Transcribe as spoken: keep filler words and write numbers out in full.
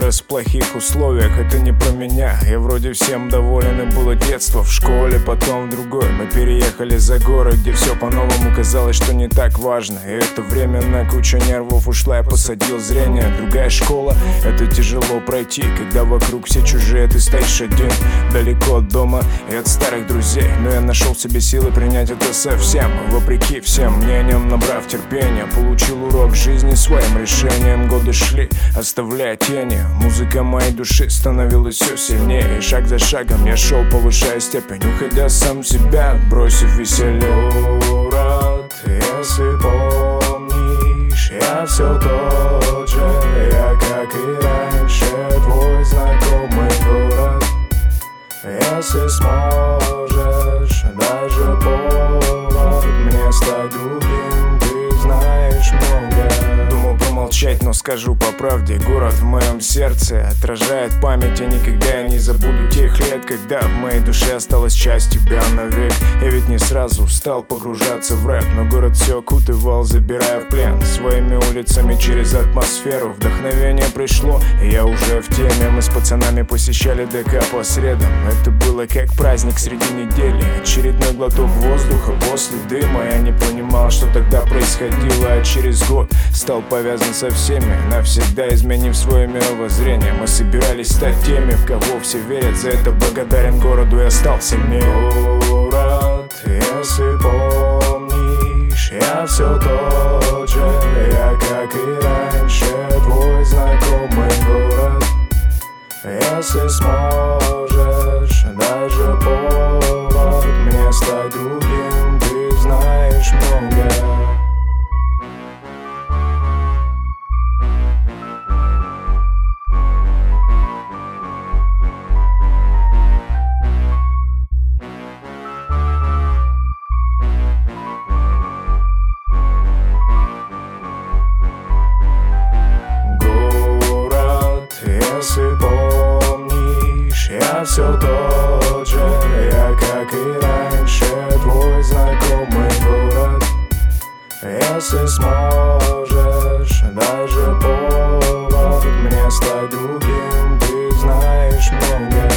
вырос в плохих условиях, это не про меня. Я вроде всем доволен, и было детство в школе, потом в другой. Мы переехали за город, где все по-новому казалось, что не так важно. И это время на кучу нервов ушла, я посадил зрение. Другая школа, это тяжело пройти, когда вокруг все чужие, ты стоишь один, далеко от дома и от старых друзей. Но я нашел в себе силы принять это совсем, вопреки всем мнениям, набрав терпения. Получил урок жизни своим решением. Годы шли, оставляя тени. Музыка моей души становилась все сильнее, и шаг за шагом я шел, повышая степень, уходя сам в себя, бросив веселье. Город, если помнишь, я все тот же, я как и раньше, твой знакомый город. Если сможешь, даже повод мне стать другим, ты знаешь много. Думал промолчать, но скажу по правде, город в моем сердце отражает память. Я никогда не забуду тех лет, когда в моей душе осталась часть тебя навек. Я ведь не сразу стал погружаться в рэп, но город все окутывал, забирая в плен своими улицами через атмосферу. Вдохновение пришло, и я уже в теме. Мы с пацанами посещали ДК по средам. Это было как праздник среди недели, очередной глоток воздуха после дыма. Я не понимал, что тогда происходило, а через год стал повязан со всеми, навсегда изменив свое мировоззрение. Мы собирались стать теми, в кого все верят. За это благодарен городу я стал сильнее. Город, если помнишь, я все тот же, я как и раньше, твой знакомый город. Если сможешь, даже повод мне стать другим, ты знаешь много. Если помнишь, я все тот же, я как и раньше, твой знакомый город. Если сможешь, даже повод мне стать другим, ты знаешь много.